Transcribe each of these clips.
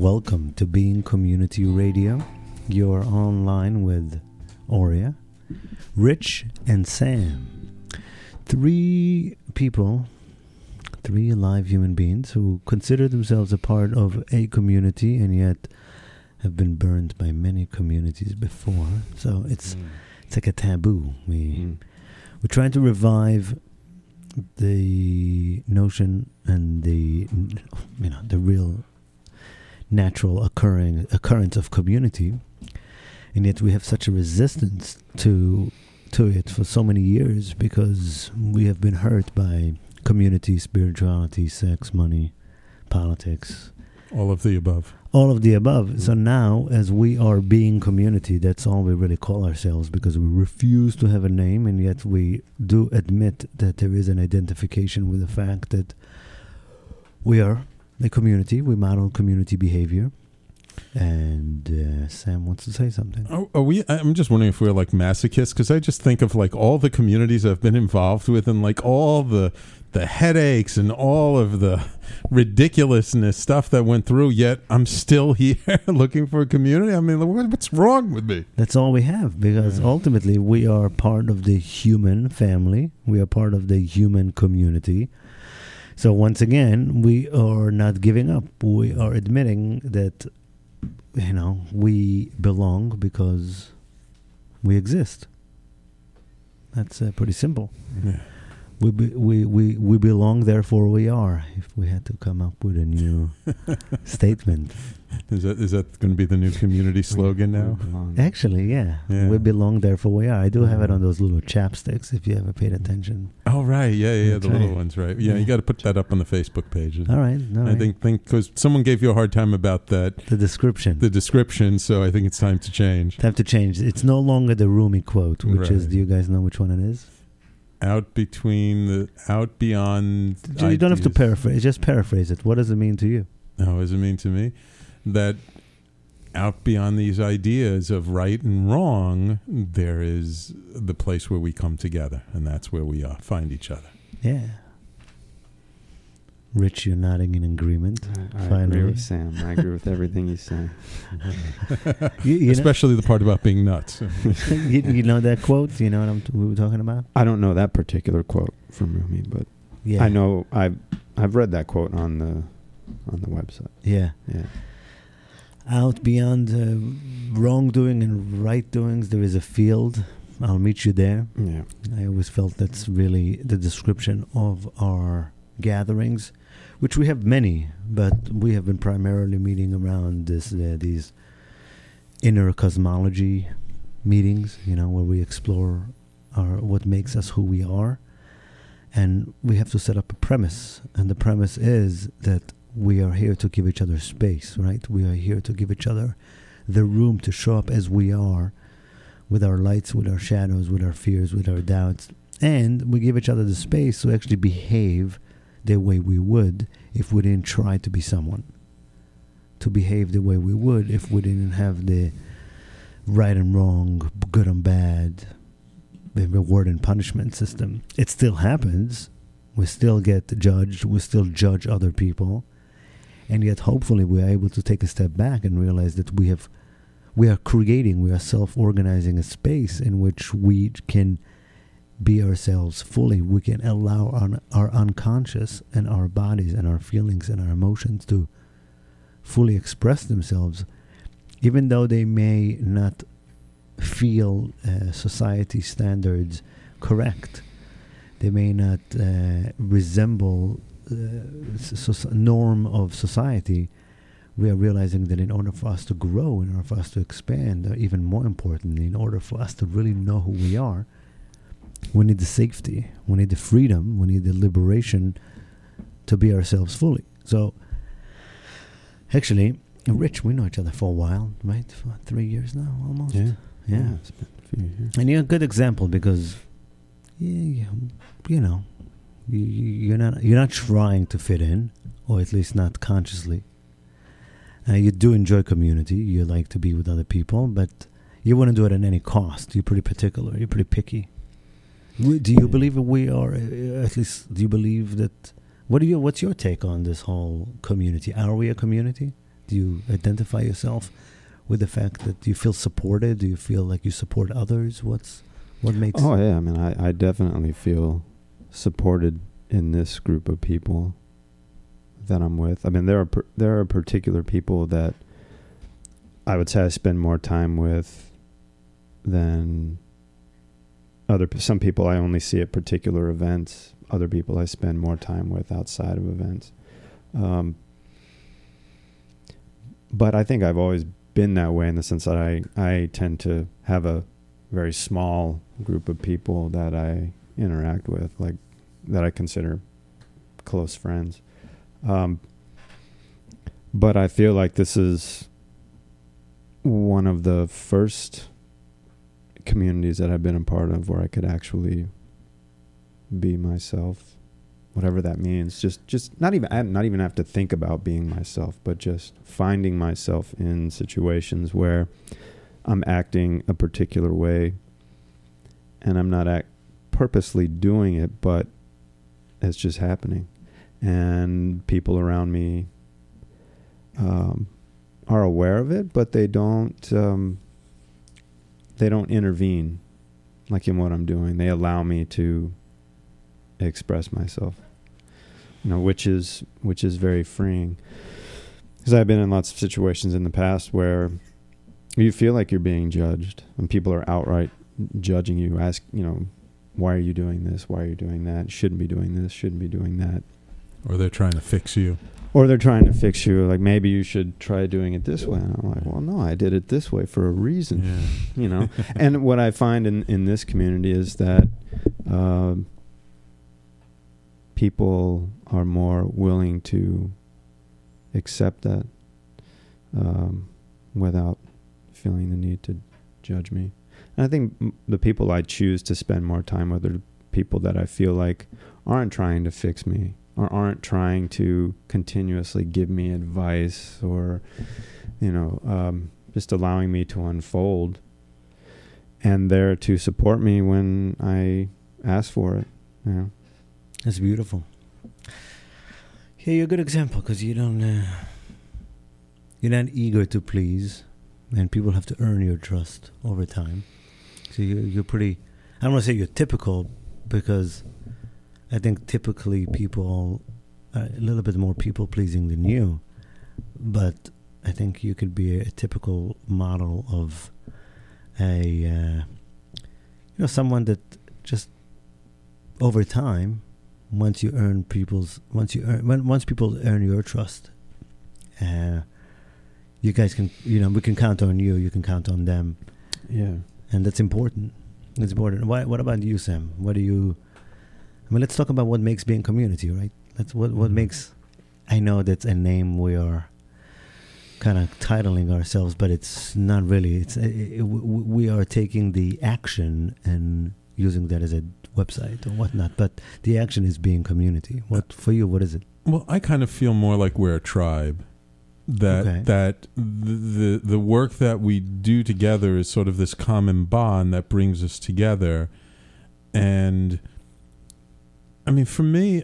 Welcome to Being Community Radio. You're online with Aurea, Rich, and Sam. Three people, three alive human beings who consider themselves a part of a community and yet have been burned by many communities before. So it's like a taboo. We're trying to revive the notion and the real natural occurrence of community, and yet we have such a resistance to it for so many years because we have been hurt by community, spirituality, sex, money, politics, all of the above. So now, as we are being community, that's all we really call ourselves, because we refuse to have a name, and yet we do admit that there is an identification with the fact that we are a community. We model community behavior. And Sam wants to say something. I'm just wondering if we're like masochists, because I just think of like all the communities I've been involved with, and like all the headaches and all of the ridiculousness stuff that went through, yet I'm still here looking for a community. I mean, what's wrong with me? That's all we have, because ultimately we are part of the human family. We are part of the human community. So once again, we are not giving up. We are admitting that, we belong because we exist. That's pretty simple. Yeah. We belong, therefore we are. If we had to come up with a new statement, is that going to be the new community slogan now? Actually, yeah. We belong, therefore we are. I do have it on those little chapsticks. If you ever paid attention. Oh right, yeah, the little ones, right? Yeah, you got to put that up on the Facebook page. All right. I think because someone gave you a hard time about that. The description. So I think it's time to change. It's no longer the Rumi quote, which is. Do you guys know which one it is? Out beyond. You don't have to paraphrase. Just paraphrase it. What does it mean to you? What does it mean to me? That out beyond these ideas of right and wrong, there is the place where we come together, and that's where we find each other. Yeah. Rich, you're nodding in agreement. I agree with Sam. I agree with everything he's saying. Especially the part about being nuts. you know that quote? You know what we were talking about? I don't know that particular quote from Rumi, but I know I've read that quote on the website. Yeah. Out beyond wrongdoing and right doings, there is a field. I'll meet you there. Yeah. I always felt that's really the description of our gatherings, which we have many, but we have been primarily meeting around these inner cosmology meetings, where we explore what makes us who we are. And we have to set up a premise, and the premise is that we are here to give each other space, right? We are here to give each other the room to show up as we are, with our lights, with our shadows, with our fears, with our doubts. And we give each other the space to actually behave the way we would if we didn't try to be someone. To behave the way we would if we didn't have the right and wrong, good and bad, the reward and punishment system. It still happens. We still get judged. We still judge other people. And yet hopefully we are able to take a step back and realize that we are self-organizing a space in which we can be ourselves fully. We can allow our unconscious and our bodies and our feelings and our emotions to fully express themselves, even though they may not feel society standards correct. They may not resemble norm of society. We are realizing that in order for us to grow, in order for us to expand, or even more importantly, in order for us to really know who we are, we need the safety, we need the freedom, we need the liberation to be ourselves fully. So, actually, Rich, we know each other for a while, right? For 3 years now, almost. Yeah. It's been a few years. And you're a good example because, you're not trying to fit in, or at least not consciously. You do enjoy community. You like to be with other people, but you wouldn't do it at any cost. You're pretty particular. You're pretty picky. Do you believe that we are, at least, do you believe that, what's your take on this whole community? Are we a community? Do you identify yourself with the fact that you feel supported? Do you feel like you support others? What makes? Oh yeah, I mean, I definitely feel supported in this group of people that I'm with. I mean, there are particular people that I would say I spend more time with than some people I only see at particular events. Other people I spend more time with outside of events. But I think I've always been that way in the sense that I tend to have a very small group of people that I interact with, like that I consider close friends. But I feel like this is one of the first communities that I've been a part of where I could actually be myself, whatever that means. Just not even have to think about being myself, but just finding myself in situations where I'm acting a particular way and I'm not purposely doing it, but it's just happening. And people around me are aware of it, but they don't intervene like in what I'm doing. They allow me to express myself, which is very freeing. Because I've been in lots of situations in the past where you feel like you're being judged and people are outright judging you, why are you doing this? Why are you doing that? Shouldn't be doing this, shouldn't be doing that. Or they're trying to fix you. Like, maybe you should try doing it this way. And I'm like, well, no, I did it this way for a reason, And what I find in this community is that people are more willing to accept that without feeling the need to judge me. And I think the people I choose to spend more time with are people that I feel like aren't trying to fix me, or aren't trying to continuously give me advice, or, just allowing me to unfold, and there to support me when I ask for it. That's beautiful. Yeah, you're a good example because you're not eager to please, and people have to earn your trust over time. So you're pretty. I don't want to say you're typical, because I think typically people are a little bit more people-pleasing than you, but I think you could be a typical model of someone that just over time, once people earn your trust, you guys can, we can count on you. You can count on them. Yeah, and that's important. It's important. What about you, Sam? Let's talk about what makes being community, right? That's what makes. I know that's a name we are kind of titling ourselves, but it's not really. We are taking the action and using that as a website or whatnot. But the action is being community. For you? What is it? Well, I kind of feel more like we're a tribe. That the work that we do together is sort of this common bond that brings us together. And I mean, for me,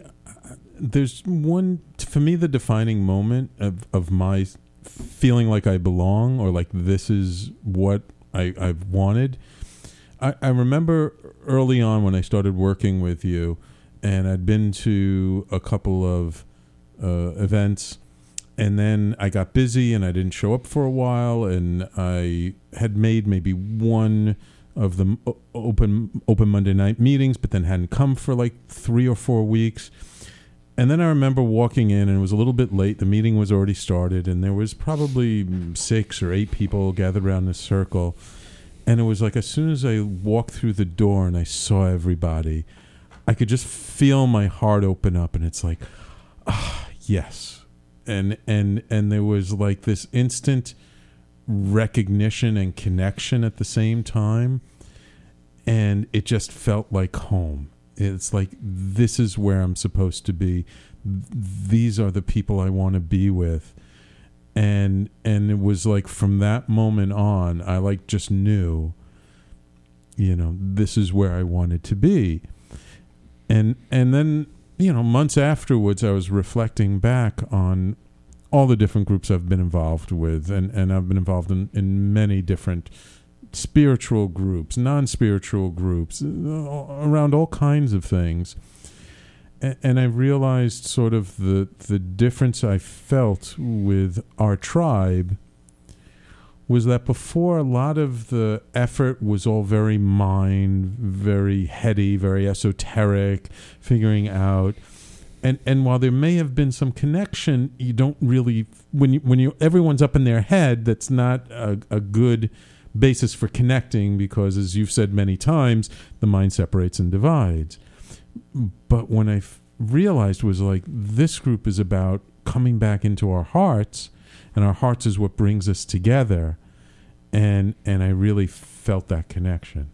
the defining moment of my feeling like I belong, or like this is what I've wanted. I remember early on when I started working with you, and I'd been to a couple of events, and then I got busy and I didn't show up for a while, and I had made maybe one of the open Monday night meetings, but then hadn't come for like 3 or 4 weeks. And then I remember walking in, and it was a little bit late. The meeting was already started, and there was probably 6 or 8 people gathered around this circle. And it was like, as soon as I walked through the door and I saw everybody, I could just feel my heart open up, and it's like, yes. And there was like this instant recognition and connection at the same time, and it just felt like home. It's like, this is where I'm supposed to be. These are the people I want to be with. And it was like, from that moment on, I like just knew, this is where I wanted to be. And then, months afterwards, I was reflecting back on all the different groups I've been involved with, and I've been involved in many different spiritual groups, non-spiritual groups, around all kinds of things. And I realized sort of the difference I felt with our tribe was that before, a lot of the effort was all very mind, very heady, very esoteric, figuring out. And while there may have been some connection, you don't really, when you everyone's up in their head, that's not a good basis for connecting, because, as you've said many times, the mind separates and divides. But when I realized was like, this group is about coming back into our hearts, and our hearts is what brings us together, and I really felt that connection.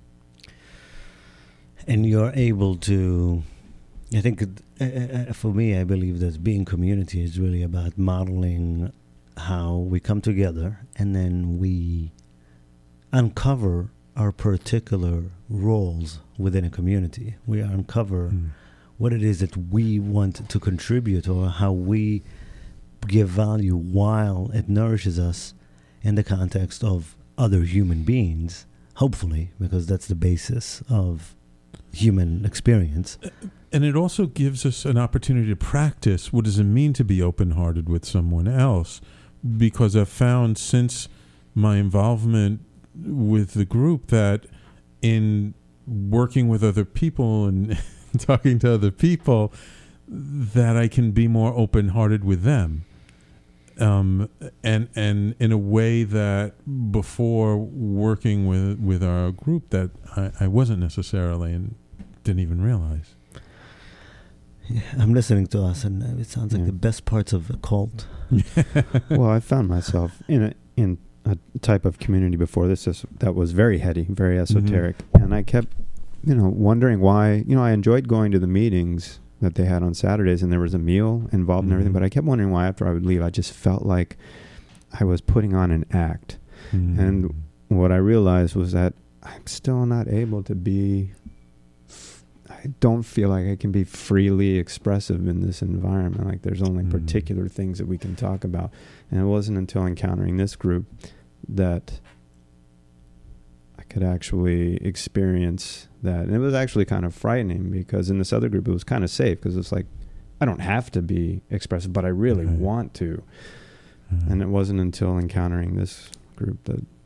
And you're able to, I think, for me, I believe that being community is really about modeling how we come together, and then we uncover our particular roles within a community. We uncover what it is that we want to contribute, or how we give value while it nourishes us in the context of other human beings, hopefully, because that's the basis of human experience. And it also gives us an opportunity to practice what does it mean to be open-hearted with someone else, because I've found since my involvement with the group that in working with other people and talking to other people, that I can be more open-hearted with them, and in a way that before working with our group that I wasn't necessarily, and didn't even realize. Yeah, I'm listening to us, and it sounds like the best parts of a cult. Well, I found myself in a type of community before this that was very heady, very esoteric, and I kept, wondering why. I enjoyed going to the meetings that they had on Saturdays, and there was a meal involved and everything, but I kept wondering why after I would leave, I just felt like I was putting on an act. And what I realized was that I'm still not able to be, I don't feel like I can be freely expressive in this environment. Like there's only particular things that we can talk about. And it wasn't until encountering this group that I could actually experience that. And it was actually kind of frightening, because in this other group it was kind of safe, because it's like, I don't have to be expressive, but I really want to. And it wasn't until encountering this group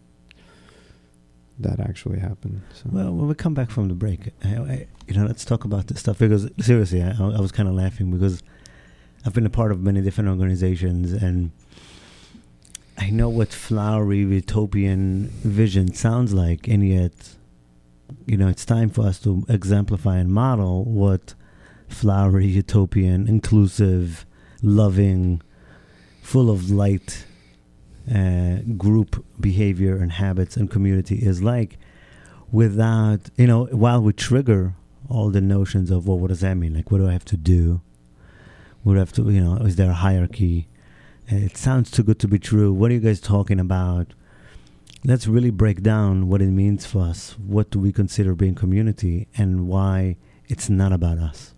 that actually happened. So. Well, when we come back from the break, let's talk about this stuff, because seriously, I was kind of laughing, because I've been a part of many different organizations, and I know what flowery utopian vision sounds like, and yet, it's time for us to exemplify and model what flowery, utopian, inclusive, loving, full of light group behavior and habits and community is like, without, while we trigger all the notions of, well, what does that mean? Like, what do I have to do? What do I have to, is there a hierarchy? It sounds too good to be true. What are you guys talking about? Let's really break down what it means for us. What do we consider being community, and why it's not about us?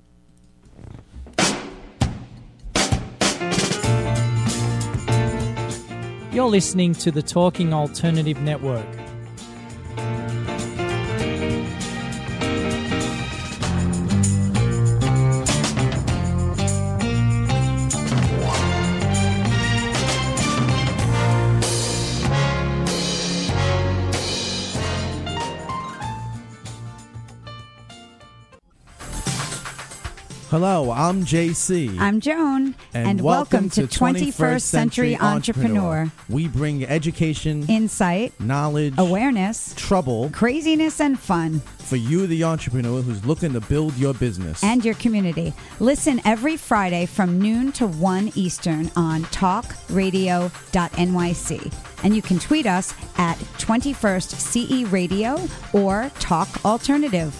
You're listening to the Talking Alternative Network. Hello, I'm JC. I'm Joan. And welcome to 21st Century Entrepreneur. We bring education, insight, knowledge, awareness, trouble, craziness, and fun for you, the entrepreneur who's looking to build your business and your community. Listen every Friday from noon to 1 Eastern on talkradio.nyc. And you can tweet us at 21st CE Radio or Talk Alternative.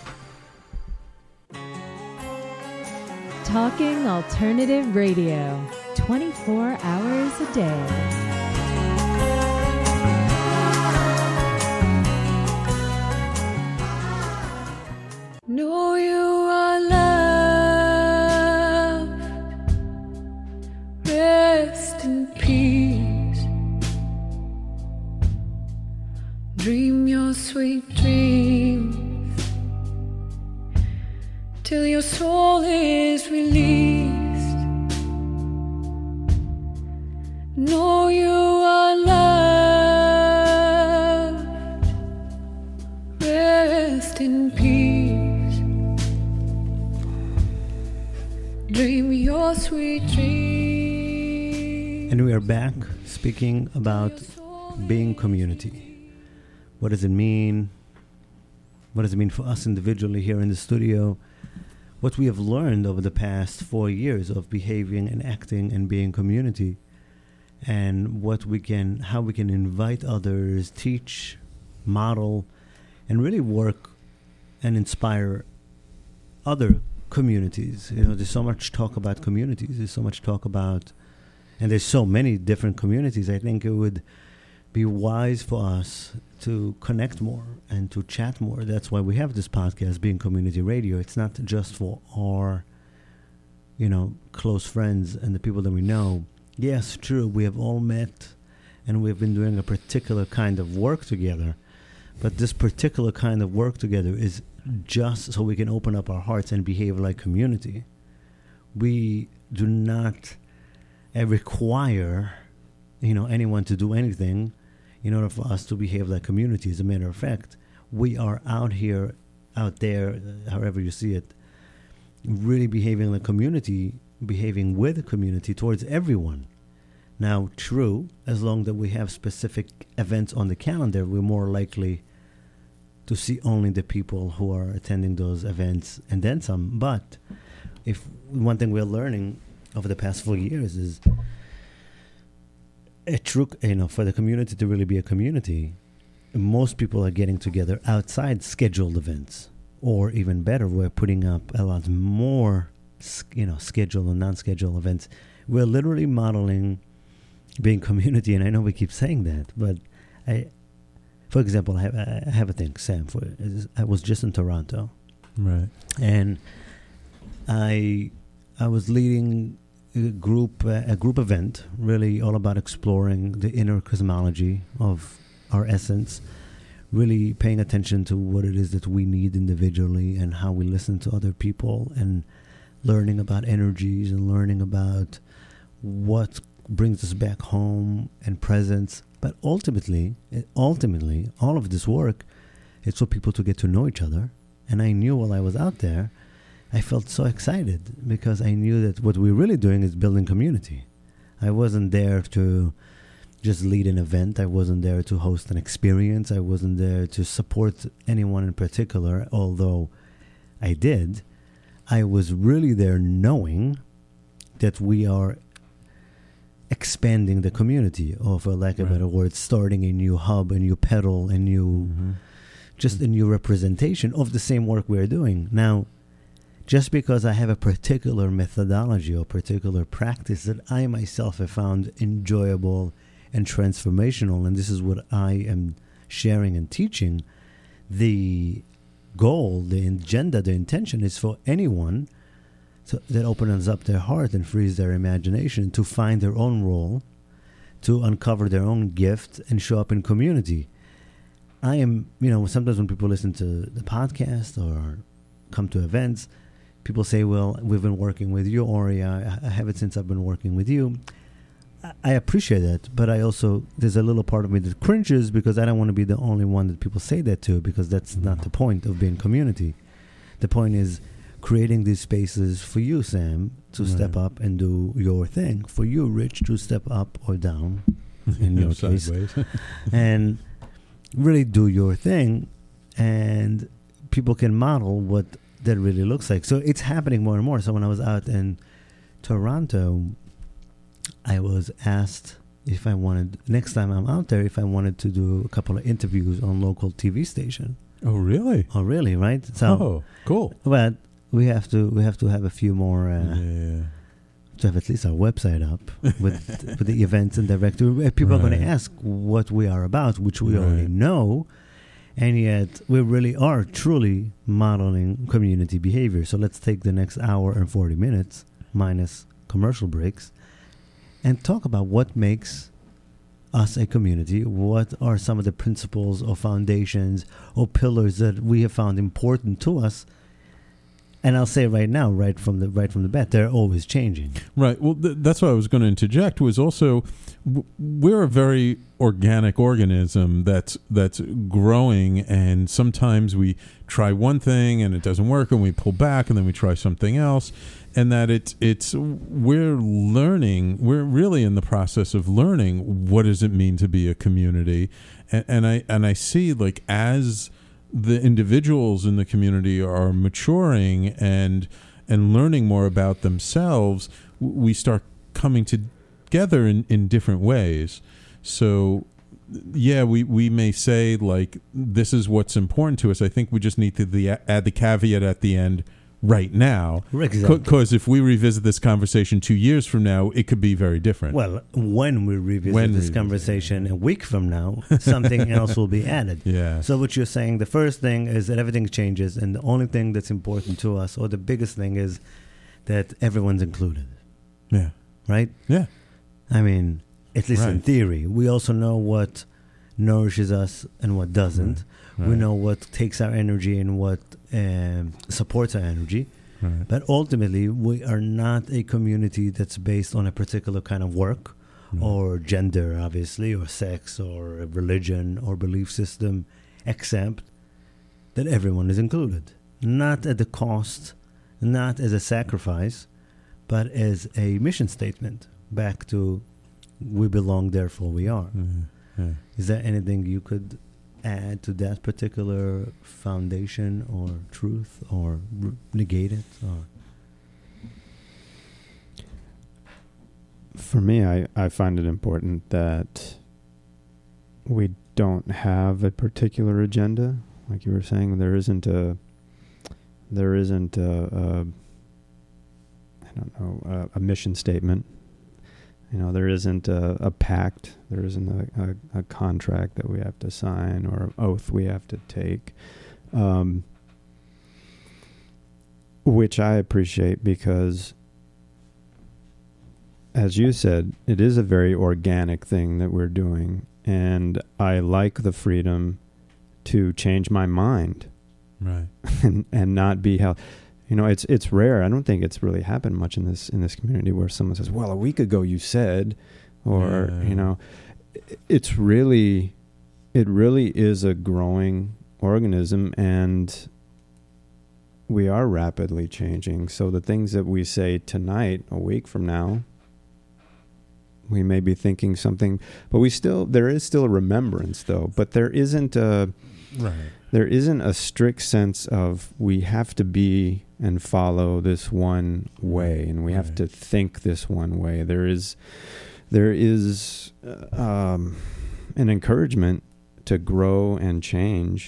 Talking Alternative Radio, 24 hours a day. Know you are loved, rest in sweet dreams till your soul is released. Know you are loved. Rest in peace. Dream your sweet dreams. And we are back speaking about being community. What does it mean? What does it mean for us individually here in the studio? What we have learned over the past 4 years of behaving and acting and being community, and how we can invite others, teach, model, and really work and inspire other communities. You know, there's so much talk about communities. There's so much talk about, and there's so many different communities. I think it would be wise for us to connect more and to chat more. That's why we have this podcast, Being Community Radio. It's not just for our, close friends and the people that we know. Yes, true, we have all met and we've been doing a particular kind of work together. But this particular kind of work together is just so we can open up our hearts and behave like community. We do not require, anyone to do anything in order for us to behave like community. As a matter of fact, we are out there, however you see it, really behaving like community, behaving with the community towards everyone. Now, true, as long as we have specific events on the calendar, we're more likely to see only the people who are attending those events and then some. But if one thing we're learning over the past 4 years is a true, for the community to really be a community, most people are getting together outside scheduled events, or even better, we're putting up a lot more, scheduled and non-scheduled events. We're literally modeling being community, and I know we keep saying that, but for example, I have a thing, Sam. I was just in Toronto, right, and I was leading a group event, really all about exploring the inner cosmology of our essence, really paying attention to what it is that we need individually and how we listen to other people, and learning about energies and learning about what brings us back home and presence. But ultimately, all of this work, it's for people to get to know each other. And I knew while I was out there, I felt so excited because I knew that what we're really doing is building community. I wasn't there to just lead an event. I wasn't there to host an experience. I wasn't there to support anyone in particular, although I did. I was really there knowing that we are expanding the community, or for lack of a better word, starting a new hub, a new pedal, a new, just a new representation of the same work we're doing. Now, just because I have a particular methodology or particular practice that I myself have found enjoyable and transformational, and this is what I am sharing and teaching, the goal, the agenda, the intention is for anyone that opens up their heart and frees their imagination to find their own role, to uncover their own gift and show up in community. I am, sometimes when people listen to the podcast or come to events, people say, well, we've been working with you, Ori. I have it since I've been working with you. I appreciate that, but there's a little part of me that cringes because I don't want to be the only one that people say that to, because that's not the point of being community. The point is creating these spaces for you, Sam, to step up and do your thing. For you, Rich, to step up or down, in your case, and really do your thing, and people can model what that really looks like. So it's happening more and more. So when I was out in Toronto, I was asked if I wanted, next time I'm out there, if I wanted to do a couple of interviews on local TV station. Oh, really? Oh, really? Right? So, cool. But we have to have a few more to have at least our website up with the events and directory. People are going to ask what we are about, which we already know, and yet we really are truly modeling community behavior. So let's take the next hour and 40 minutes minus commercial breaks and talk about what makes us a community? What are some of the principles or foundations or pillars that we have found important to us? And I'll say right now, right from the bat, they're always changing. Right. Well, that's what I was going to interject. Was also we're a very organic organism that's growing, and sometimes we try one thing and it doesn't work, and we pull back, and then we try something else, and that we're learning. We're really in the process of learning what does it mean to be a community, and I see, like, as the individuals in the community are maturing and learning more about themselves, we start coming together in different ways. So, yeah, we may say, like, this is what's important to us. I think we just need to add the caveat at the end, right now. Exactly. Because if we revisit this conversation 2 years from now, it could be very different. Well, when we revisit this conversation a week from now, something else will be added. Yeah. So what you're saying, the first thing is that everything changes, and the only thing that's important to us, or the biggest thing, is that everyone's included. Yeah. Right? Yeah. I mean, at least in theory. We also know what nourishes us and what doesn't. Right. We know what takes our energy and what supports our energy. Right. But ultimately, we are not a community that's based on a particular kind of work or gender, obviously, or sex or religion or belief system, except that everyone is included. Not at the cost, not as a sacrifice, but as a mission statement back to we belong, therefore we are. Yeah. Is there anything you could add to that particular foundation or truth, or negate it? Or? For me, I find it important that we don't have a particular agenda. Like you were saying, there isn't a mission statement. You know, there isn't a pact. There isn't a contract that we have to sign or an oath we have to take, which I appreciate because, as you said, it is a very organic thing that we're doing, and I like the freedom to change my mind, right, and not be held. You know, it's rare. I don't think it's really happened much in this community where someone says, "Well, a week ago you said," or you know, it really is a growing organism, and we are rapidly changing. So the things that we say tonight, a week from now, we may be thinking something, but there is still a remembrance, though. But there isn't a strict sense of we have to be and follow this one way, and we have to think this one way. There is an encouragement to grow and change,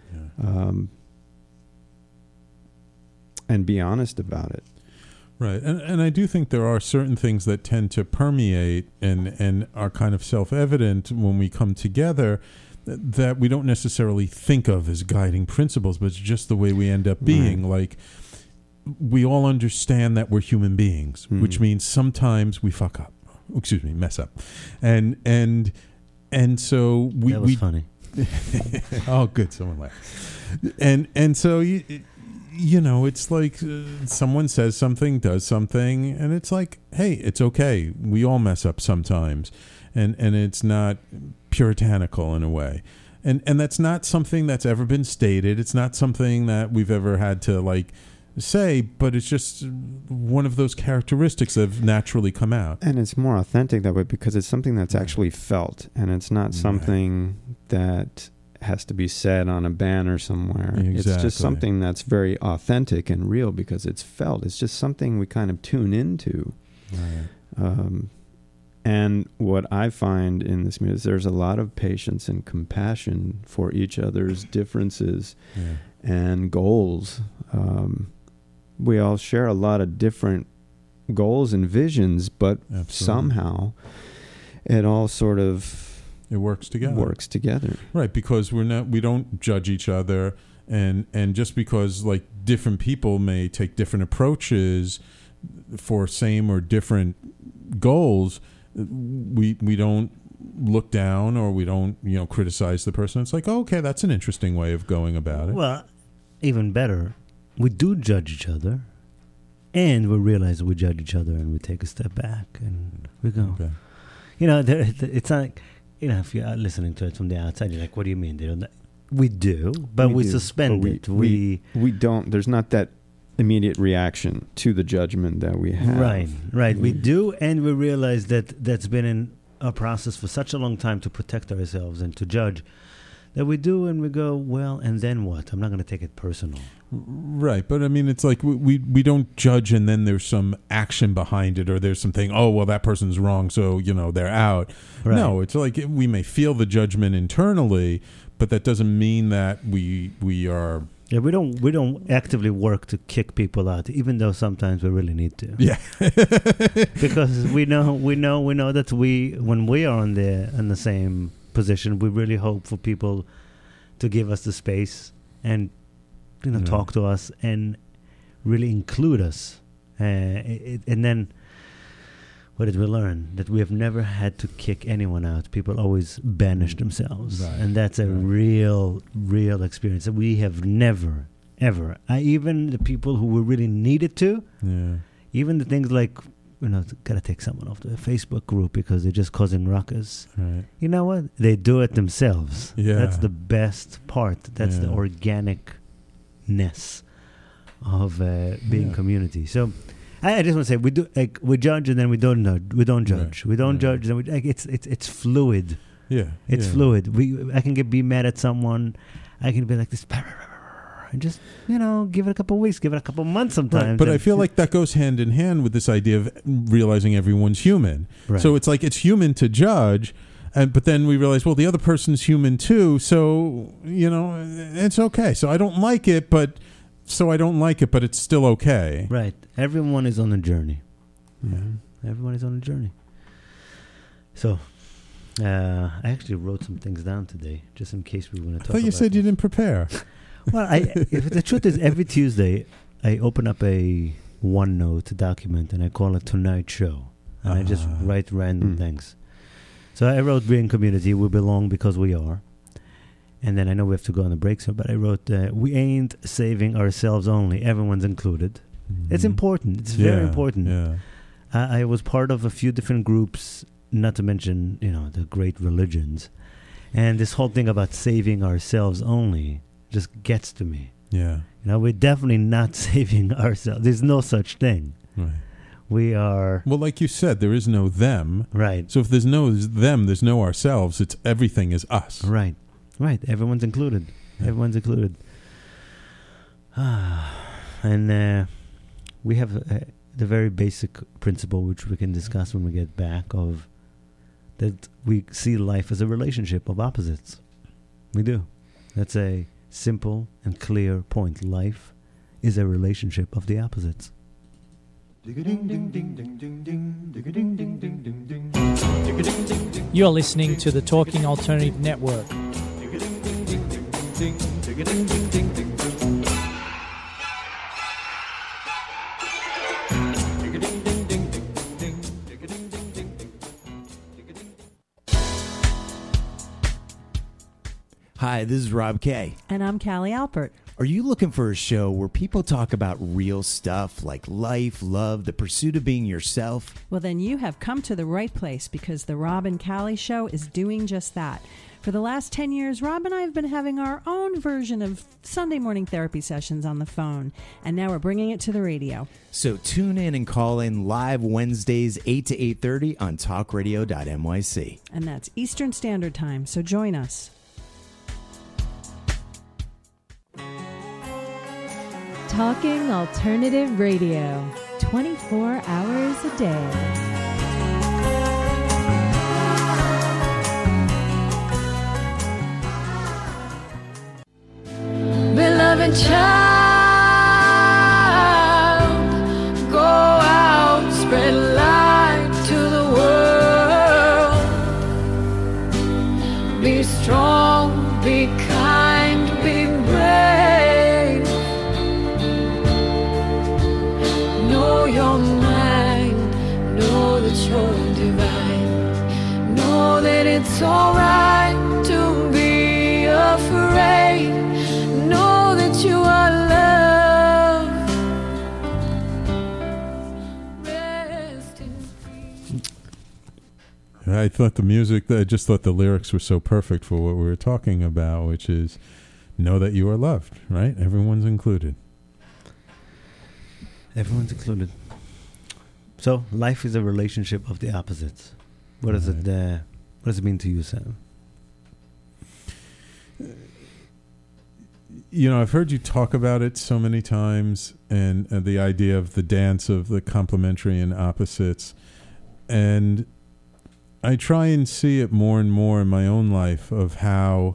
and be honest about it. Right, and I do think there are certain things that tend to permeate and are kind of self-evident when we come together, that we don't necessarily think of as guiding principles, but it's just the way we end up being. Like, we all understand that we're human beings, which means sometimes we mess up, and so we. That was funny. Oh, good, someone laughed, and so you know, it's like someone says something, does something, and it's like, hey, it's okay. We all mess up sometimes, and it's not puritanical in a way, and that's not something that's ever been stated. It's not something that we've ever had to like say, but it's just one of those characteristics that have naturally come out, and it's more authentic that way because it's something that's actually felt, and it's not something that has to be said on a banner somewhere. Exactly. It's just something that's very authentic and real because it's felt. It's just something we kind of tune into. Right. And what I find in this music is there's a lot of patience and compassion for each other's differences and goals. We all share a lot of different goals and visions, but somehow it all sort of works together. Right, because we don't judge each other, and just because like different people may take different approaches for same or different goals, we don't look down or we don't, criticize the person. It's like, oh, okay, that's an interesting way of going about it. Well, even better, we do judge each other, and we realize we judge each other, and we take a step back, and we go. Okay. It's not like, if you're listening to it from the outside, you're like, what do you mean? They don't. We do, but we suspend it. We don't. There's not that immediate reaction to the judgment that we have. Right. We do, and we realize that that's been in a process for such a long time to protect ourselves and to judge, that we do, and we go, well, and then what? I'm not going to take it personal. Right, but I mean, it's like we don't judge and then there's some action behind it, or there's something, oh, well, that person's wrong, so, they're out. Right. No, it's like we may feel the judgment internally, but that doesn't mean that we are... Yeah, we don't actively work to kick people out, even though sometimes we really need to. Yeah, because we know that when we are in the same position, we really hope for people to give us the space and talk to us and really include us. And then, what did we learn? That we have never had to kick anyone out. People always banish themselves. Right. And that's a real experience. We have never, ever. Even the people who we really needed to, even the things like, got to take someone off the Facebook group because they're just causing ruckus. Right. You know what? They do it themselves. Yeah. That's the best part. That's the organicness of being community. So I just want to say we judge and then we don't judge. We don't judge. Right. We don't judge. And it's fluid. Yeah, it's fluid. I can be mad at someone. I can be like this, and just give it a couple of weeks, give it a couple of months sometimes. Right. But I feel like that goes hand in hand with this idea of realizing everyone's human. Right. So it's like it's human to judge. But then we realize, well, the other person's human too, so it's okay. So I don't like it, but it's still okay. Right. Everyone is on a journey. Yeah. Everyone is on a journey. So, I actually wrote some things down today, just in case we want to talk about I thought you said you didn't prepare. Well, if the truth is, every Tuesday, I open up a OneNote document, and I call it Tonight Show. And I just write random things. So I wrote Being Community, we belong because we are. And then I know we have to go on a break, but I wrote, we ain't saving ourselves only. Everyone's included. Mm-hmm. It's important. It's very important. Yeah. I was part of a few different groups, not to mention, the great religions. And this whole thing about saving ourselves only just gets to me. Yeah. We're definitely not saving ourselves. There's no such thing. Right. We are... Well, like you said, there is no them. Right. So if there's no them, there's no ourselves. It's everything is us. Right. Everyone's included. Yeah. Everyone's included. And we have the very basic principle, which we can discuss when we get back, of that we see life as a relationship of opposites. We do. That's a simple and clear point. Life is a relationship of the opposites. You're listening to the Talking Alternative Network. Hi, this is Rob Kay. And I'm Callie Alpert. Are you looking for a show where people talk about real stuff like life, love, the pursuit of being yourself? Well, then you have come to the right place, because the Rob and Callie Show is doing just that. For the last 10 years, Rob and I have been having our own version of Sunday morning therapy sessions on the phone, and now we're bringing it to the radio. So tune in and call in live Wednesdays 8 to 8:30 on talkradio.nyc. And that's Eastern Standard Time, so join us. Talking Alternative Radio, 24 hours a day. Beloved child, go out, spread light to the world. Be strong, be kind, be brave. Know your mind, know that you're divine. Know that it's I thought the music, I just thought the lyrics were so perfect for what we were talking about, which is know that you are loved, right? Everyone's included. Everyone's included. So life is a relationship of the opposites. What does Right. what does it mean to you, Sam? You know, I've heard you talk about it so many times, and the idea of the dance of the complementary and opposites. And I try and see it more and more in my own life of how,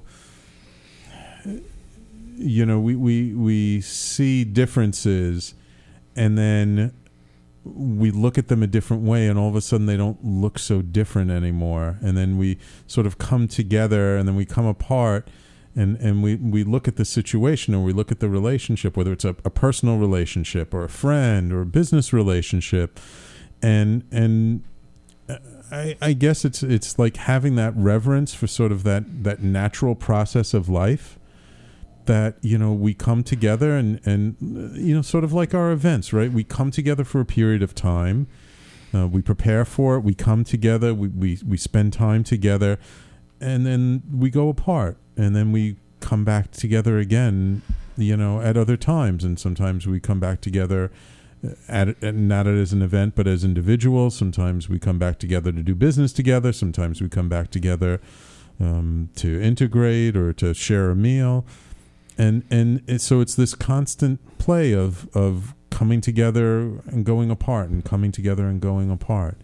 you know, we see differences, and then we look at them a different way, and all of a sudden they don't look so different anymore. And then we sort of come together, and then we come apart. And we look at the situation, or we look at the relationship, whether it's a personal relationship or a friend or a business relationship, and I guess it's like having that reverence for sort of that natural process of life, that, you know, we come together and you know, sort of like our events, right? We come together for a period of time, we prepare for it, we come together, we spend time together, and then we go apart. And then we come back together again, you know, at other times. And sometimes we come back together not as an event, but as individuals. Sometimes we come back together to do business together. Sometimes we come back together to integrate or to share a meal. And so it's this constant play of coming together and going apart, and coming together and going apart.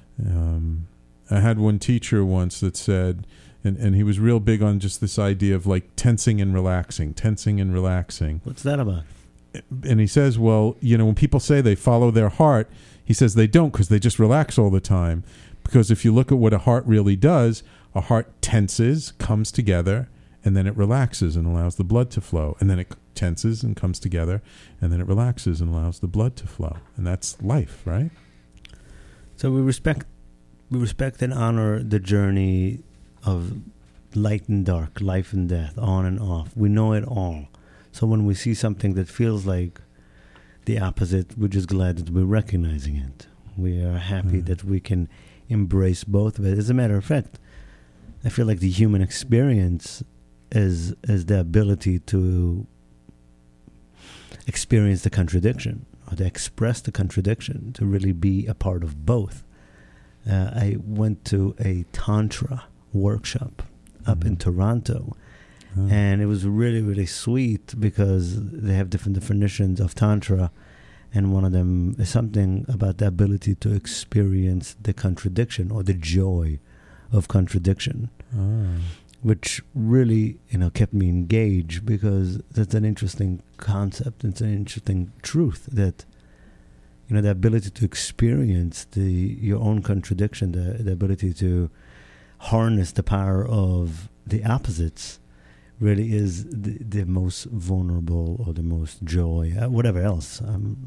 I had one teacher once that said, and he was real big on just this idea of like tensing and relaxing. What's that about? And he says, well, you know, when people say they follow their heart, he says they don't, because they just relax all the time. Because if you look at what a heart really does, a heart tenses, comes together, and then it relaxes and allows the blood to flow. And then it tenses and comes together, and then it relaxes and allows the blood to flow. And that's life, right? So we respect and honor the journey of light and dark, life and death, on and off. We know it all. So when we see something that feels like the opposite, we're just glad that we're recognizing it. We are happy that we can embrace both of it. As a matter of fact, I feel like the human experience is the ability to experience the contradiction, or to express the contradiction, to really be a part of both. I went to a Tantra workshop up in Toronto, and it was really, really sweet, because they have different definitions of Tantra, and one of them is something about the ability to experience the contradiction, or the joy of contradiction, which really, you know, kept me engaged, because that's an interesting concept. It's an interesting truth that, you know, the ability to experience your own contradiction, the ability to harness the power of the opposites, really is the most vulnerable, or the most joy, whatever else.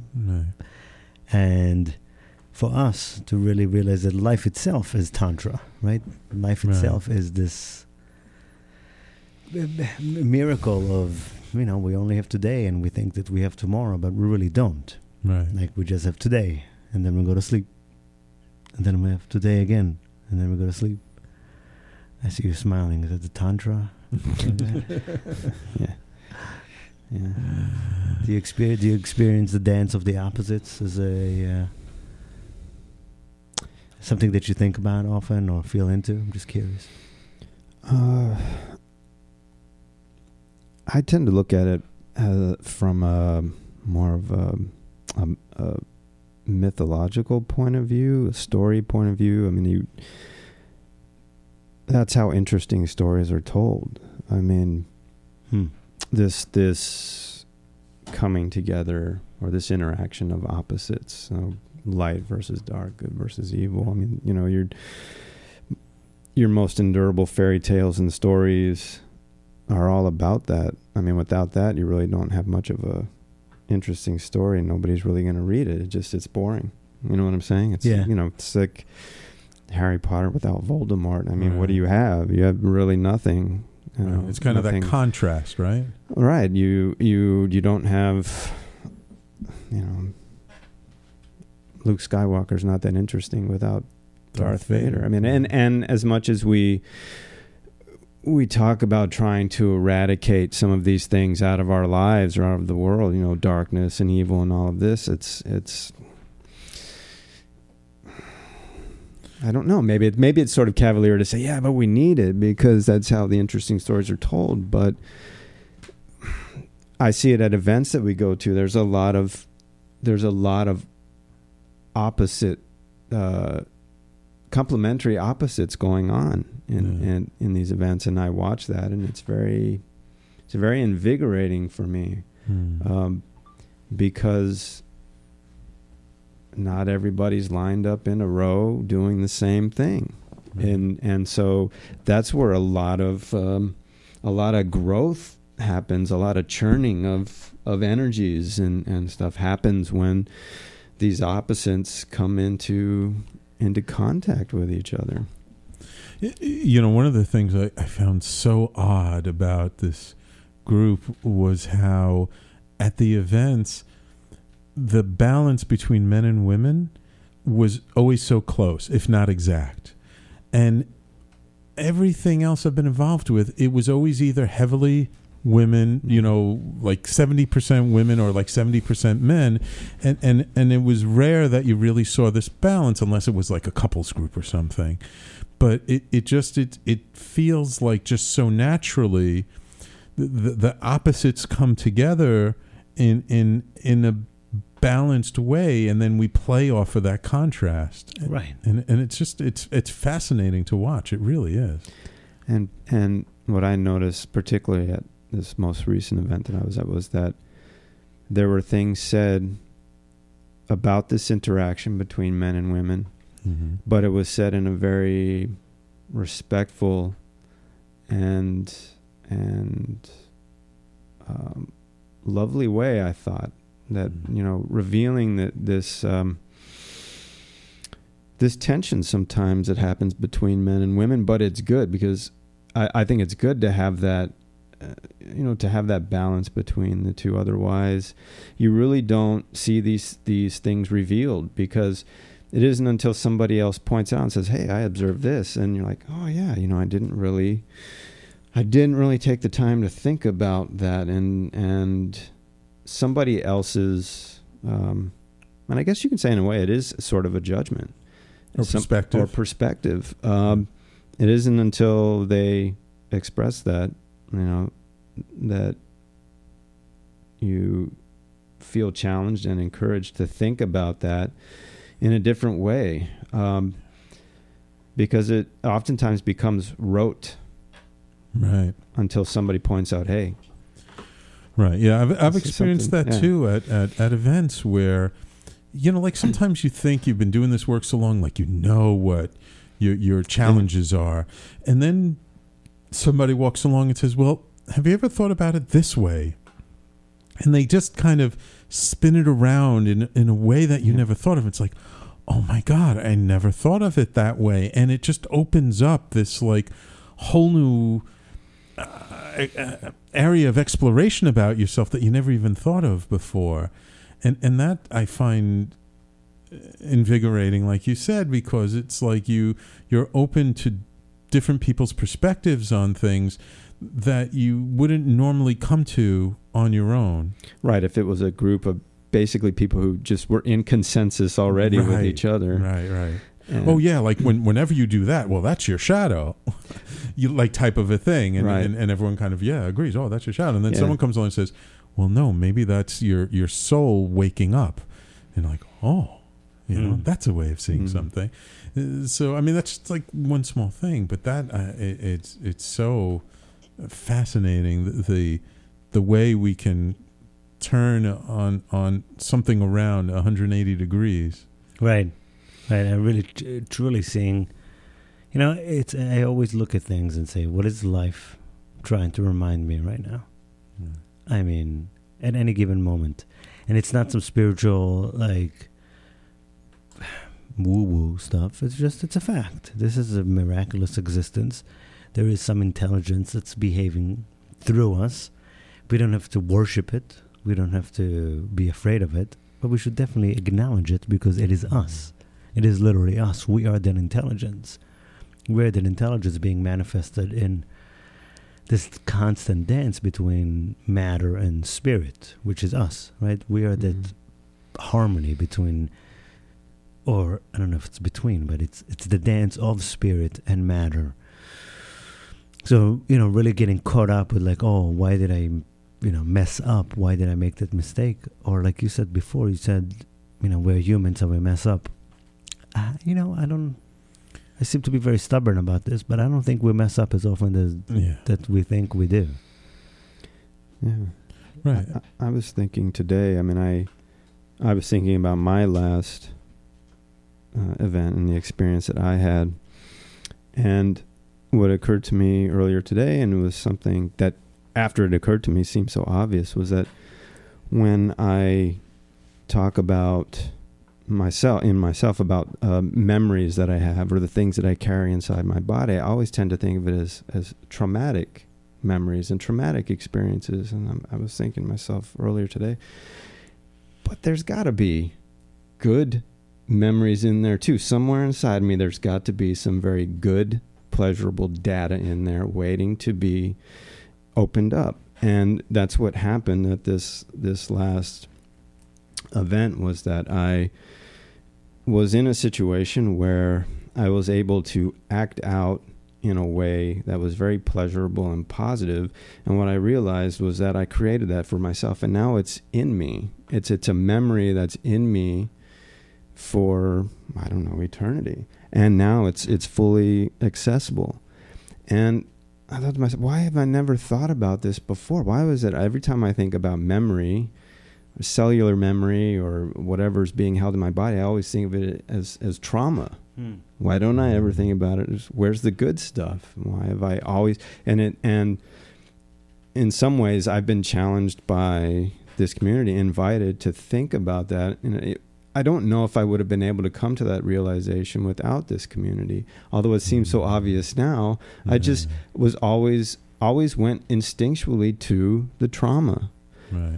And for us to really realize that life itself is Tantra, right? Life itself is this miracle of, you know, we only have today, and we think that we have tomorrow, but we really don't. Right. Like, we just have today, and then we go to sleep, and then we have today again, and then we go to sleep. I see you smiling. Is that the Tantra? Yeah. Do you experience the dance of the opposites as a something that you think about often or feel into? I'm just curious. I tend to look at it from more of a mythological point of view, a story point of view. I mean, that's how interesting stories are told. I mean, this coming together, or this interaction of opposites, light versus dark, good versus evil. I mean, you know, your most endurable fairy tales and stories are all about that. I mean, without that, you really don't have much of a interesting story. Nobody's really going to read it. It's boring. You know what I'm saying? It's, you know, it's like Harry Potter without Voldemort. I mean, what do you have? You have really nothing. You know, it's kind of that contrast, right? Right. You don't have, you know, Luke Skywalker's not that interesting without Darth Vader. I mean, and as much as we talk about trying to eradicate some of these things out of our lives or out of the world, you know, darkness and evil and all of this, it's I don't know. Maybe it's sort of cavalier to say, yeah, but we need it because that's how the interesting stories are told. But I see it at events that we go to. There's a lot of opposite, complementary opposites going on in these events, and I watch that, and it's very invigorating for me, because not everybody's lined up in a row doing the same thing, and so that's where a lot of growth happens, a lot of churning of energies and stuff happens when these opposites come into contact with each other. You know, one of the things I found so odd about this group was how at the events the balance between men and women was always so close, if not exact. And everything else I've been involved with, it was always either heavily women, you know, like 70% women or like 70% men, and it was rare that you really saw this balance unless it was like a couples group or something. But it feels like just so naturally the opposites come together in a balanced way, and then we play off of that contrast, right? And it's fascinating to watch. It really is. And what I noticed particularly at this most recent event that I was at was that there were things said about this interaction between men and women, but it was said in a very respectful and lovely way, I thought, that, you know, revealing that this tension sometimes that happens between men and women, but it's good because I think it's good to have that, to have that balance between the two. Otherwise, you really don't see these things revealed, because it isn't until somebody else points out and says, "Hey, I observed this," and you're like, "Oh yeah, I didn't really take the time to think about that," and somebody else's, and I guess you can say in a way it is sort of a judgment or perspective. It isn't until they express that, that you feel challenged and encouraged to think about that in a different way, because it oftentimes becomes rote, right? Until somebody points out, "Hey." Right. Yeah, I've experienced that too at events where, like sometimes you think you've been doing this work so long, like what your challenges are, and then somebody walks along and says, "Well, have you ever thought about it this way?" And they just kind of spin it around in a way that you never thought of. It's like, oh my God, I never thought of it that way, and it just opens up this like whole new area of exploration about yourself that you never even thought of before, and that I find invigorating, like you said, because it's like you're open to different people's perspectives on things that you wouldn't normally come to on your own. Right. If it was a group of basically people who just were in consensus already with each other. Right. Oh yeah, like whenever you do that, well, that's your shadow, you like type of a thing, and everyone kind of agrees. Oh, that's your shadow, and then someone comes along and says, "Well, no, maybe that's your soul waking up," and like, oh, that's a way of seeing something. So I mean, that's just like one small thing, but that it's so fascinating the way we can turn on something around 180 degrees. Right. I'm really truly seeing, I always look at things and say, what is life trying to remind me right now? I mean, at any given moment. And it's not some spiritual, like, woo-woo stuff. It's a fact. This is a miraculous existence. There is some intelligence that's behaving through us. We don't have to worship it. We don't have to be afraid of it. But we should definitely acknowledge it because it is us. It is literally us. We are that intelligence. We're that intelligence being manifested in this constant dance between matter and spirit, which is us, right? We are that harmony between, or I don't know if it's between, but it's the dance of spirit and matter. So, really getting caught up with like, oh, why did I, mess up? Why did I make that mistake? Or like you said before, you said, we're humans, so we mess up. I seem to be very stubborn about this, but I don't think we mess up as often as that we think we do. Yeah. Right. I was thinking today, I was thinking about my last event and the experience that I had. And what occurred to me earlier today, and it was something that after it occurred to me seemed so obvious, was that when I talk about myself about memories that I have or the things that I carry inside my body, I always tend to think of it as traumatic memories and traumatic experiences. And I was thinking to myself earlier today, but there's got to be good memories in there too. Somewhere inside me, there's got to be some very good, pleasurable data in there waiting to be opened up. And that's what happened at this last event, was that I was in a situation where I was able to act out in a way that was very pleasurable and positive. And what I realized was that I created that for myself, and now it's in me. It's a memory that's in me for, I don't know, eternity. And now it's fully accessible. And I thought to myself, why have I never thought about this before? Why was it every time I think about memory, cellular memory or whatever's being held in my body, I always think of it as trauma. Why don't I ever think about it as where's the good stuff? Why have I always and in some ways I've been challenged by this community, invited to think about that. And I don't know if I would have been able to come to that realization without this community. Although it seems so obvious now, I just was always went instinctually to the trauma. Right.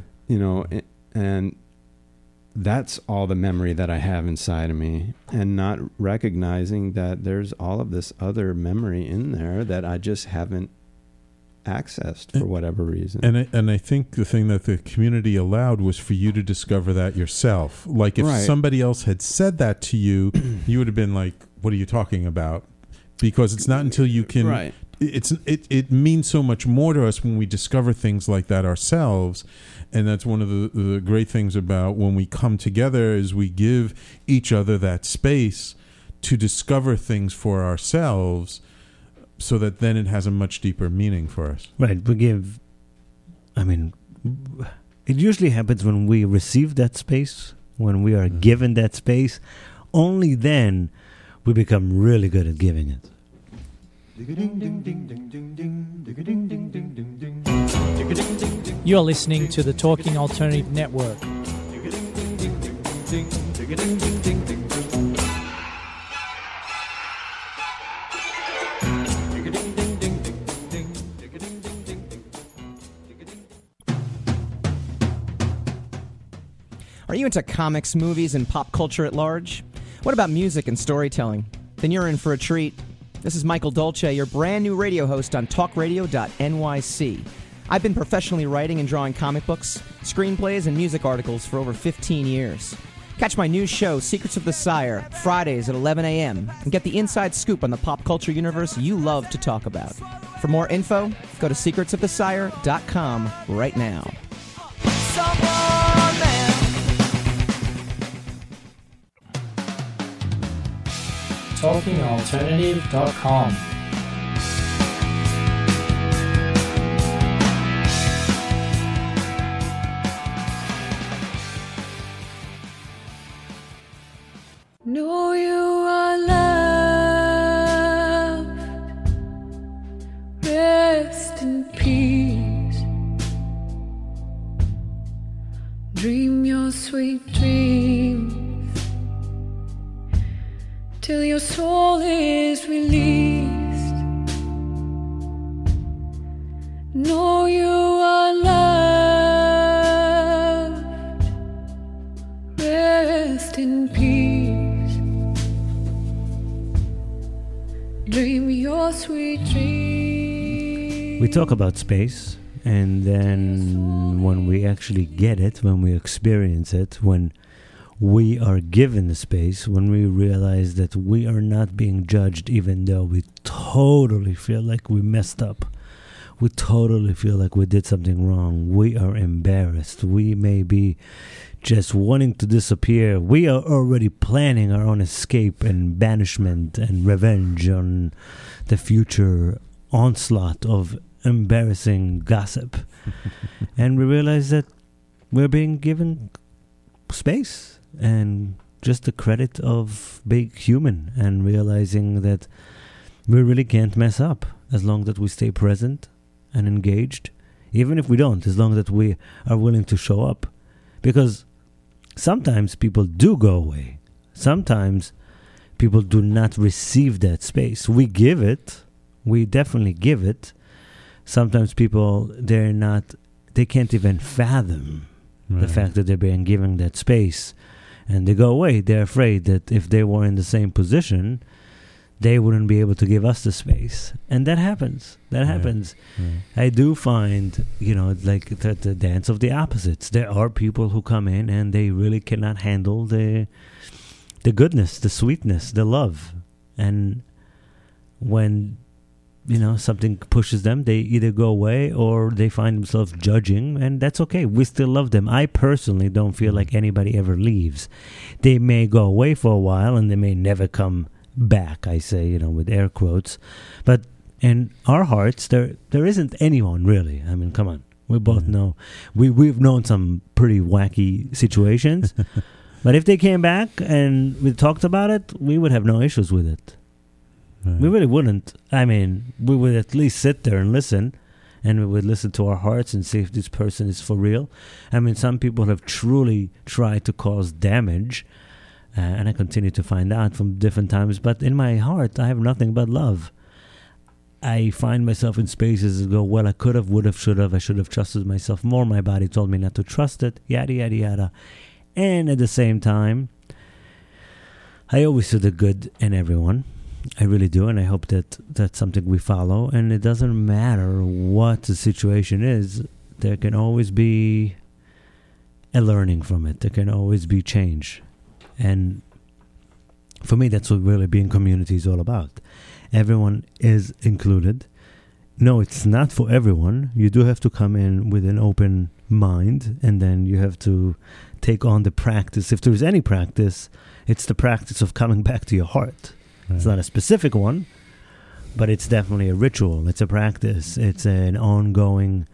And that's all the memory that I have inside of me, and not recognizing that there's all of this other memory in there that I just haven't accessed for whatever reason. And I think the thing that the community allowed was for you to discover that yourself. Like if somebody else had said that to you, you would have been like, what are you talking about? Because it's not until you can... Right. It means so much more to us when we discover things like that ourselves. And that's one of the great things about when we come together, is we give each other that space to discover things for ourselves, so that then it has a much deeper meaning for us. Right. It usually happens when we receive that space, when we are given that space. Only then we become really good at giving it. You're listening to the Talking Alternative Network. Are you into comics, movies, and pop culture at large? What about music and storytelling? Then you're in for a treat. This is Michael Dolce, your brand new radio host on talkradio.nyc. I've been professionally writing and drawing comic books, screenplays, and music articles for over 15 years. Catch my new show, Secrets of the Sire, Fridays at 11 a.m., and get the inside scoop on the pop culture universe you love to talk about. For more info, go to secretsofthesire.com right now. TalkingAlternative.com. Know you are loved. Rest in peace. Dream your sweet dreams till your soul is released. Know you are loved. Rest in peace. sweet dream. We talk about space, and then when we actually get it, when we experience it, when we are given the space, when we realize that we are not being judged, even though we totally feel like we messed up, we totally feel like we did something wrong, we are embarrassed, we may be just wanting to disappear, we are already planning our own escape and banishment and revenge on the future onslaught of embarrassing gossip. And we realize that we're being given space and just the credit of being human and realizing that we really can't mess up as long as we stay present and engaged, even if we don't, as long as we are willing to show up. Because sometimes people do go away. Sometimes people do not receive that space. We give it. We definitely give it. Sometimes people, they can't even fathom the fact that they're being given that space. And they go away. They're afraid that if they were in the same position, they wouldn't be able to give us the space. And that happens. That happens. I do find, like the dance of the opposites. There are people who come in and they really cannot handle the goodness, the sweetness, the love. And when something pushes them, they either go away or they find themselves judging, and that's okay. We still love them. I personally don't feel like anybody ever leaves. They may go away for a while and they may never come back, I say, with air quotes. But in our hearts, there isn't anyone really. I mean, come on. We both know. We've known some pretty wacky situations. But if they came back and we talked about it, we would have no issues with it. We really wouldn't. I mean, we would at least sit there and listen, and we would listen to our hearts and see if this person is for real. I mean, some people have truly tried to cause damage, and I continue to find out from different times. But in my heart, I have nothing but love. I find myself in spaces that go, well, I could have, would have, should have. I should have trusted myself more. My body told me not to trust it, yada, yada, yada. And at the same time, I always see the good in everyone. I really do, and I hope that that's something we follow. And it doesn't matter what the situation is, there can always be a learning from it. There can always be change. And for me, that's what really being community is all about. Everyone is included. No, it's not for everyone. You do have to come in with an open mind, and then you have to take on the practice. If there's any practice, it's the practice of coming back to your heart. It's not a specific one, but it's definitely a ritual. It's a practice. It's an ongoing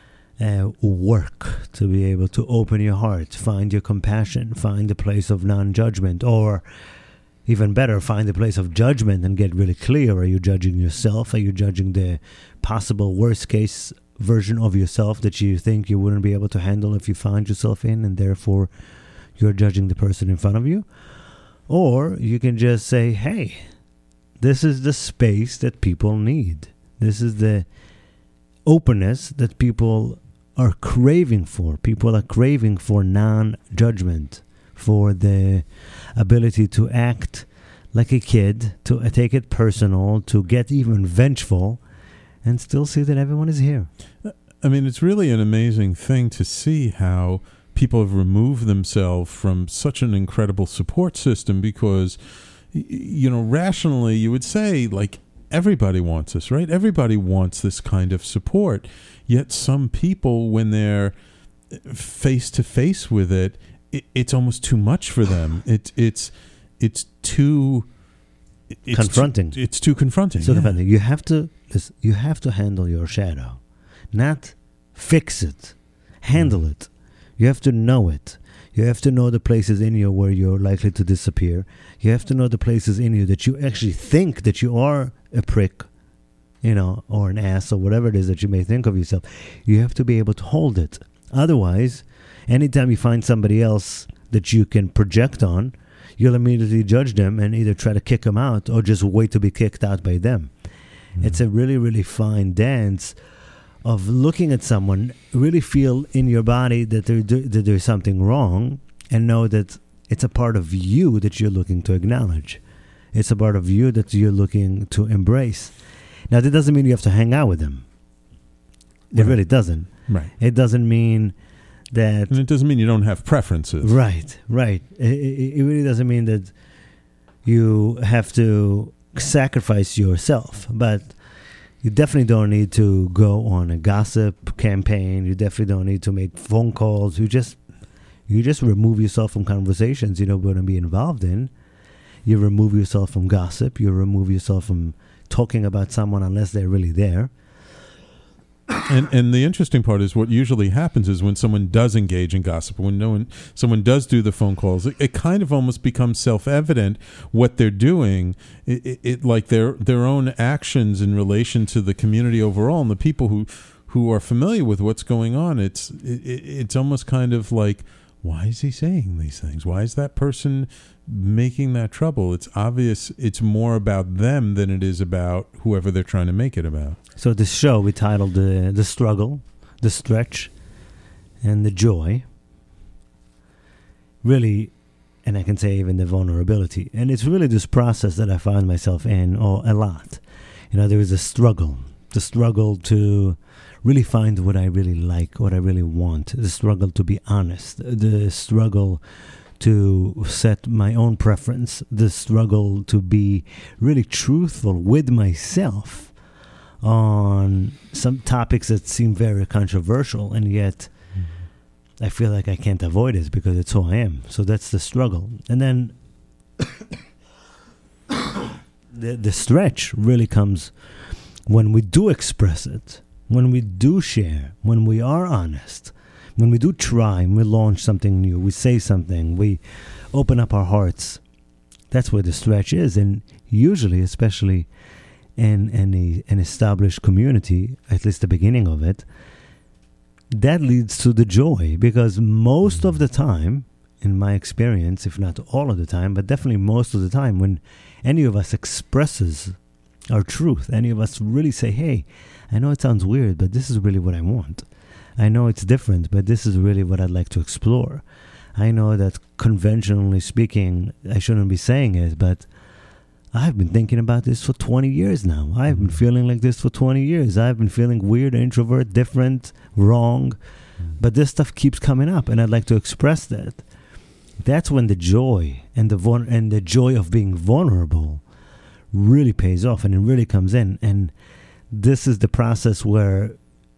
work to be able to open your heart, find your compassion, find a place of non-judgment, or even better, find a place of judgment and get really clear. Are you judging yourself? Are you judging the possible worst-case version of yourself that you think you wouldn't be able to handle if you found yourself in, and therefore you're judging the person in front of you? Or you can just say, hey, this is the space that people need. This is the openness that people are craving for. People are craving for non-judgment, for the ability to act like a kid, to take it personal, to get even vengeful, and still see that everyone is here. I mean, it's really an amazing thing to see how people have removed themselves from such an incredible support system, because, rationally you would say, like, everybody wants this, right? Everybody wants this kind of support. Yet some people, when they're face to face with it, it's almost too much for them. It's too confronting. It's too confronting. So confronting. You have to handle your shadow, not fix it. Handle it. You have to know it. You have to know the places in you where you're likely to disappear. You have to know the places in you that you actually think that you are a prick, or an ass, or whatever it is that you may think of yourself. You have to be able to hold it. Otherwise, anytime you find somebody else that you can project on, you'll immediately judge them and either try to kick them out or just wait to be kicked out by them. It's a really, really fine dance of looking at someone, really feel in your body that there's something wrong, and know that it's a part of you that you're looking to acknowledge. It's a part of you that you're looking to embrace. Now, that doesn't mean you have to hang out with them. It really doesn't. Right. It doesn't mean that... And it doesn't mean you don't have preferences. Right. It really doesn't mean that you have to sacrifice yourself. But you definitely don't need to go on a gossip campaign. You definitely don't need to make phone calls. You just remove yourself from conversations you don't want to be involved in. You remove yourself from gossip. You remove yourself from talking about someone unless they're really there. And the interesting part is what usually happens is when someone does engage in gossip, when someone does do the phone calls, it kind of almost becomes self-evident what they're doing. It like their own actions in relation to the community overall and the people who are familiar with what's going on. It's almost kind of like, why is he saying these things? Why is that person making that trouble? It's obvious it's more about them than it is about whoever they're trying to make it about. So this show we titled The Struggle, The Stretch, and The Joy. Really, and I can say even the vulnerability. And it's really this process that I find myself in a lot. There is a struggle. The struggle to really find what I really like, what I really want. The struggle to be honest. The struggle to set my own preference. The struggle to be really truthful with myself on some topics that seem very controversial, and yet I feel like I can't avoid it because it's who I am. So that's the struggle. And then the stretch really comes when we do express it, when we do share, when we are honest, when we do try, and we launch something new, we say something, we open up our hearts. That's where the stretch is. And usually, especially in an established community, at least the beginning of it, that leads to the joy. Because most of the time, in my experience, if not all of the time, but definitely most of the time, when any of us expresses our truth, any of us really say, hey, I know it sounds weird, but this is really what I want. I know it's different, but this is really what I'd like to explore. I know that conventionally speaking, I shouldn't be saying it, but I've been thinking about this for 20 years now. I've been feeling like this for 20 years. I've been feeling weird, introvert, different, wrong. But this stuff keeps coming up, and I'd like to express that. That's when the joy and the joy of being vulnerable really pays off, and it really comes in. And this is the process where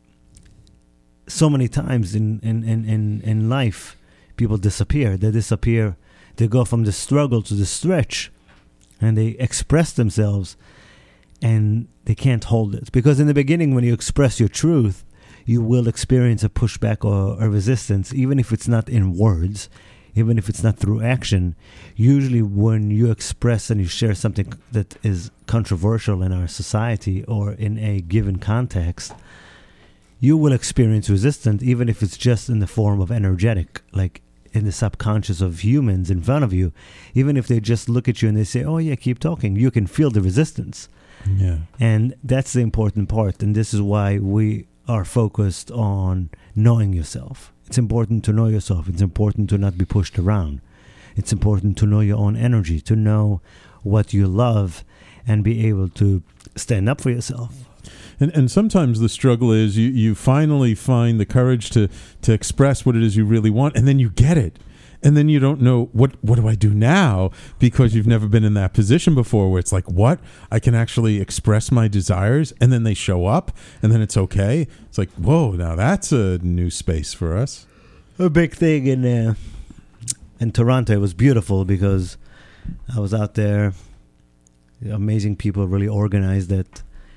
so many times in life, people disappear. They disappear. They go from the struggle to the stretch, and they express themselves, and they can't hold it. Because in the beginning, when you express your truth, you will experience a pushback or a resistance, even if it's not in words, even if it's not through action. Usually when you express and you share something that is controversial in our society or in a given context, you will experience resistance, even if it's just in the form of energetic, like in the subconscious of humans in front of you. Even if they just look at you and they say, oh yeah, keep talking, you can feel the resistance. Yeah. And that's the important part. And this is why we are focused on knowing yourself. It's important to know yourself. It's important to not be pushed around. It's important to know your own energy, to know what you love, and be able to stand up for yourself. And sometimes the struggle is you finally find the courage to express what it is you really want, and then you get it. And then you don't know, what do I do now? Because you've never been in that position before where it's like, what? I can actually express my desires, and then they show up, and then it's okay. It's like, whoa, now that's a new space for us. A big thing in Toronto. It was beautiful because I was out there. Amazing people really organized it.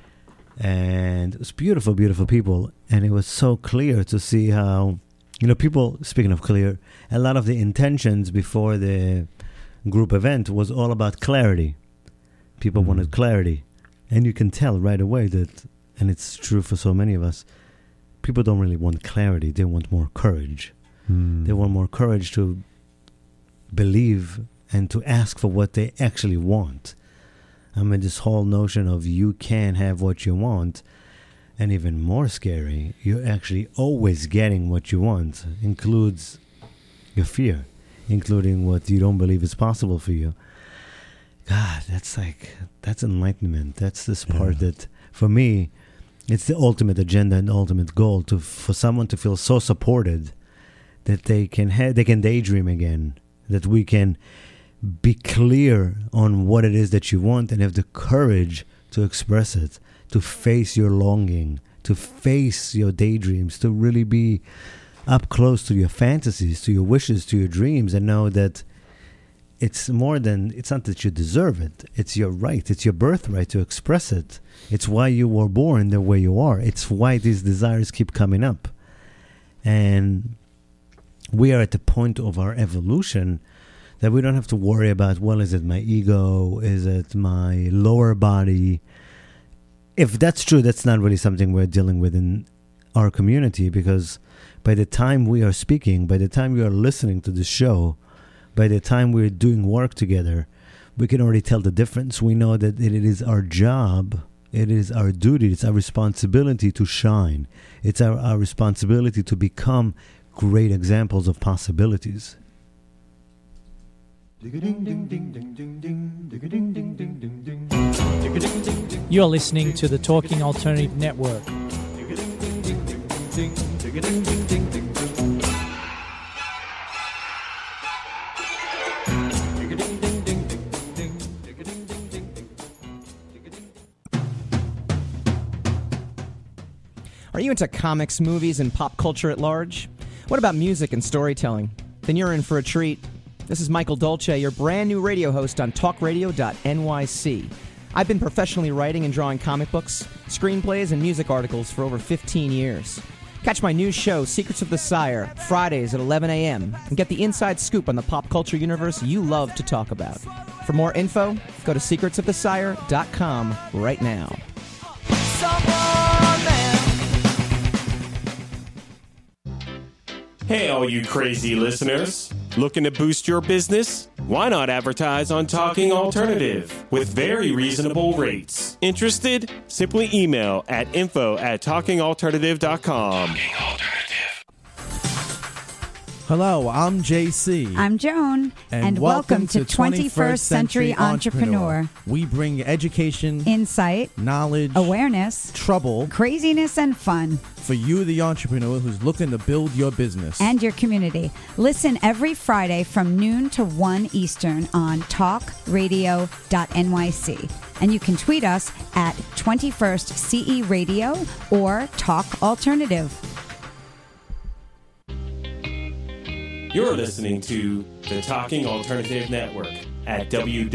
And it was beautiful, beautiful people. And it was so clear to see how, people, speaking of clear, a lot of the intentions before the group event was all about clarity. People wanted clarity. And you can tell right away that, and it's true for so many of us, people don't really want clarity. They want more courage. They want more courage to believe and to ask for what they actually want. I mean, this whole notion of you can have what you want, and even more scary, you're actually always getting what you want, includes your fear, including what you don't believe is possible for you. God, that's enlightenment. That's this part that for me, it's the ultimate agenda and ultimate goal for someone to feel so supported that they can daydream again, that we can be clear on what it is that you want and have the courage to express it, to face your longing, to face your daydreams, to really be up close to your fantasies, to your wishes, to your dreams, and know that it's not that you deserve it. It's your right. It's your birthright to express it. It's why you were born the way you are. It's why these desires keep coming up. And we are at the point of our evolution that we don't have to worry about, well, is it my ego? Is it my lower body? If that's true, that's not really something we're dealing with in our community, because by the time we are speaking, by the time you are listening to the show, by the time we're doing work together, we can already tell the difference. We know that it is our job, it is our duty, it's our responsibility to shine. It's our responsibility to become great examples of possibilities. You're listening to the Talking Alternative Network. Are you into comics, movies, and pop culture at large? What about music and storytelling? Then you're in for a treat. This is Michael Dolce, your brand new radio host on talkradio.nyc. I've been professionally writing and drawing comic books, screenplays, and music articles for over 15 years. Catch my new show, Secrets of the Sire, Fridays at 11 a.m., and get the inside scoop on the pop culture universe you love to talk about. For more info, go to secretsofthesire.com right now. Hey, all you crazy listeners. Looking to boost your business? Why not advertise on Talking Alternative with very reasonable rates? Interested? Simply email at info@talkingalternative.com. Hello, I'm JC. I'm Joan. And welcome to 21st Century Entrepreneur. We bring education, insight, knowledge, awareness, trouble, craziness, and fun for you, the entrepreneur who's looking to build your business and your community. Listen every Friday from noon to 1 Eastern on talkradio.nyc. And you can tweet us at 21st CE Radio or Talk Alternative. You're listening to the Talking Alternative Network at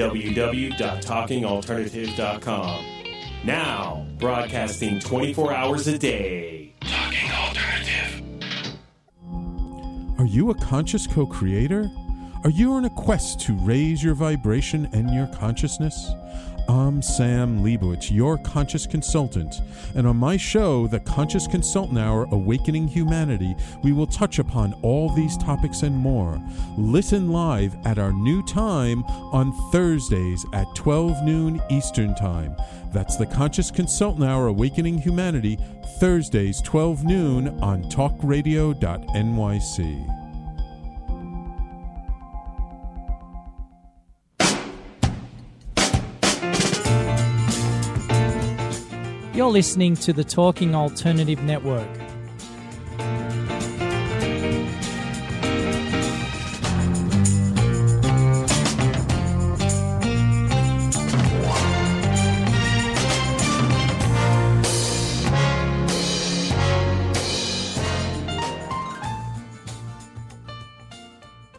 www.talkingalternative.com. Now, broadcasting 24 hours a day. Talking Alternative. Are you a conscious co-creator? Are you on a quest to raise your vibration and your consciousness? I'm Sam Leibowitz, your conscious consultant, and on my show, The Conscious Consultant Hour, Awakening Humanity, we will touch upon all these topics and more. Listen live at our new time on Thursdays at 12 noon Eastern Time. That's The Conscious Consultant Hour, Awakening Humanity, Thursdays 12 noon on talkradio.nyc. You're listening to the Talking Alternative Network.